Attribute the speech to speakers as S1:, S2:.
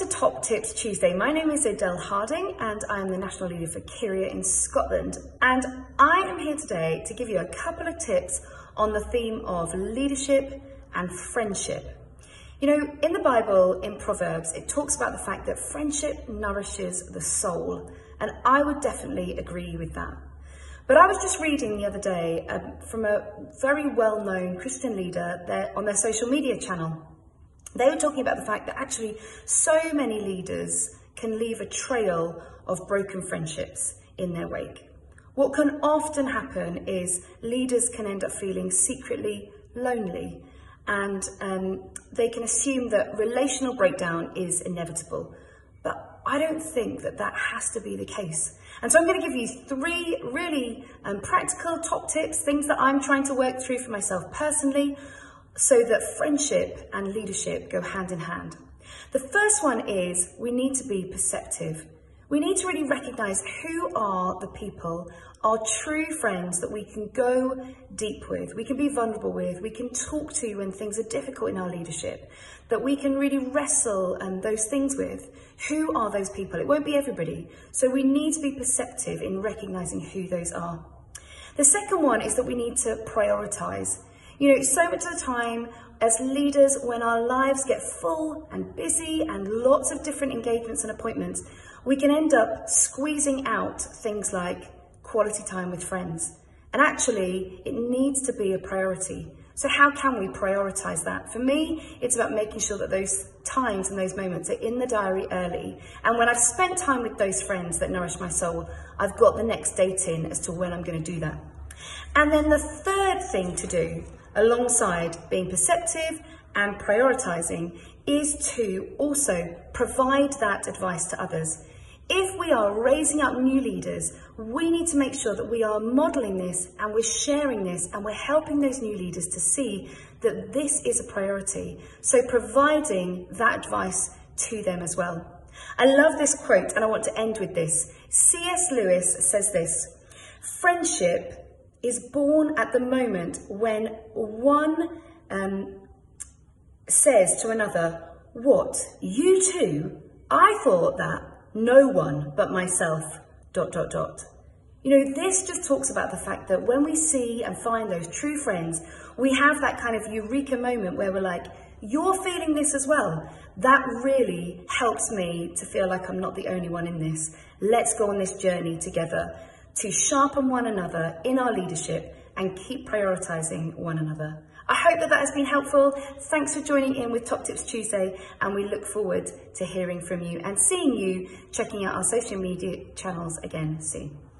S1: to Top Tips Tuesday. My name is Adele Harding and I am the National Leader for Kyria in Scotland. And I am here today to give you a couple of tips on the theme of leadership and friendship. You know, in the Bible, in Proverbs, it talks about the fact that friendship nourishes the soul. And I would definitely agree with that. But I was just reading the other day from a very well-known Christian leader on their social media channel. They were talking about the fact that actually so many leaders can leave a trail of broken friendships in their wake. What can often happen is leaders can end up feeling secretly lonely, and they can assume that relational breakdown is inevitable. But I don't think that has to be the case. And so I'm going to give you three really practical top tips, things that I'm trying to work through for myself personally, so that friendship and leadership go hand in hand. The first one is we need to be perceptive. We need to really recognise who are the people, our true friends that we can go deep with, we can be vulnerable with, we can talk to when things are difficult in our leadership, that we can really wrestle those things with. Who are those people? It won't be everybody. So we need to be perceptive in recognising who those are. The second one is that we need to prioritise. You know, so much of the time as leaders, when our lives get full and busy and lots of different engagements and appointments, we can end up squeezing out things like quality time with friends. And actually, it needs to be a priority. So how can we prioritise that? For me, it's about making sure that those times and those moments are in the diary early. And when I've spent time with those friends that nourish my soul, I've got the next date in as to when I'm going to do that. And then the third thing to do, alongside being perceptive and prioritising, is to also provide that advice to others. If we are raising up new leaders, we need to make sure that we are modelling this and we're sharing this and we're helping those new leaders to see that this is a priority. So providing that advice to them as well. I love this quote and I want to end with this. C.S. Lewis says this: friendship is born at the moment when one says to another, "What, you too? I thought that no one but myself, ... You know, this just talks about the fact that when we see and find those true friends, we have that kind of eureka moment where we're like, you're feeling this as well. That really helps me to feel like I'm not the only one in this. Let's go on this journey together to sharpen one another in our leadership and keep prioritising one another. I hope that has been helpful. Thanks for joining in with Top Tips Tuesday, and we look forward to hearing from you and seeing you checking out our social media channels again soon.